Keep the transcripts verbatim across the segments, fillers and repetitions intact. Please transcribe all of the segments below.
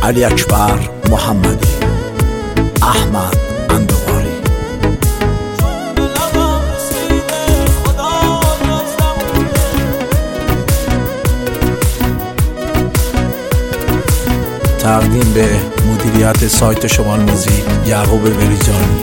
علی اکبر محمدی، احمد اندواری. تقدیم به مدیریت سایت شمال موزیک یعقوب بریجانی.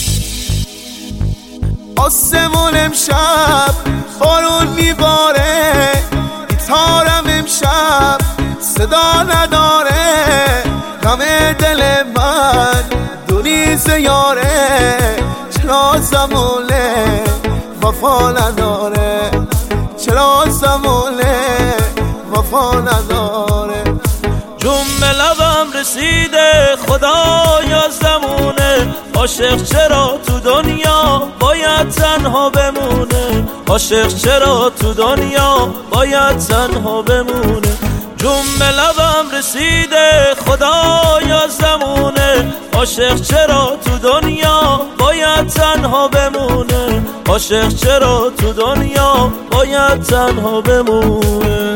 آسمون امشب بارون میباره، گیتارم امشب صدا نداره، غم دل من دونیز یاره، چرا زمونه وفا نداره، چرا زمونه وفا نداره. جون به لبم رسیده خدایا زمونه، عاشق چرا تو دنیا باید تنها بمونه، عاشق چرا تو دنیا باید تنها بمونه. جون به لبم رسیده خدایا زمونه، عاشق چرا تو دنیا باید تنها بمونه، عاشق چرا تو دنیا باید تنها بمونه.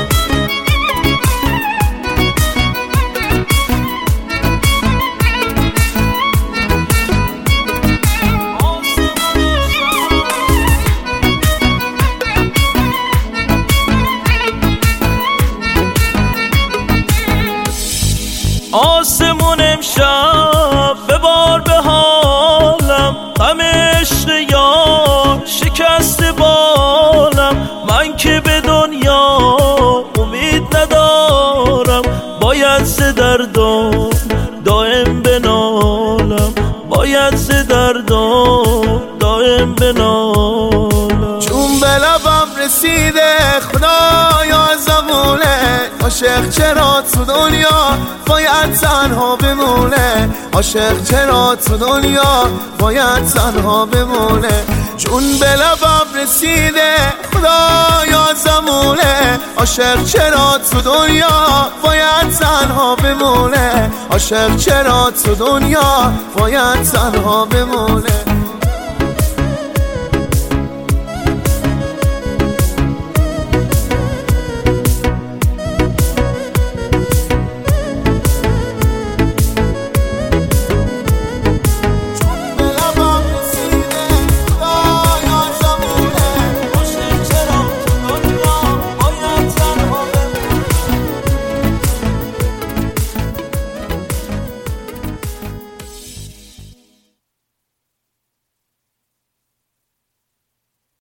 آسمون امشب ببار به حالم، غم عشق یار شکست بالم، من که به دنیا امید ندارم، باید ز دردم دائم بنالم، باید ز دردم دائم بنالم. جون به لبم رسیده خدایا زمونه، عاشق چرا تو دنیا باید تنها بمونه، عاشق چرا تو دنیا باید تنها بمونه. جون به لبم رسیده خدایا زمونه، عاشق چرا تو دنیا باید تنها بمونه، عاشق چرا تو دنیا باید تنها بمونه.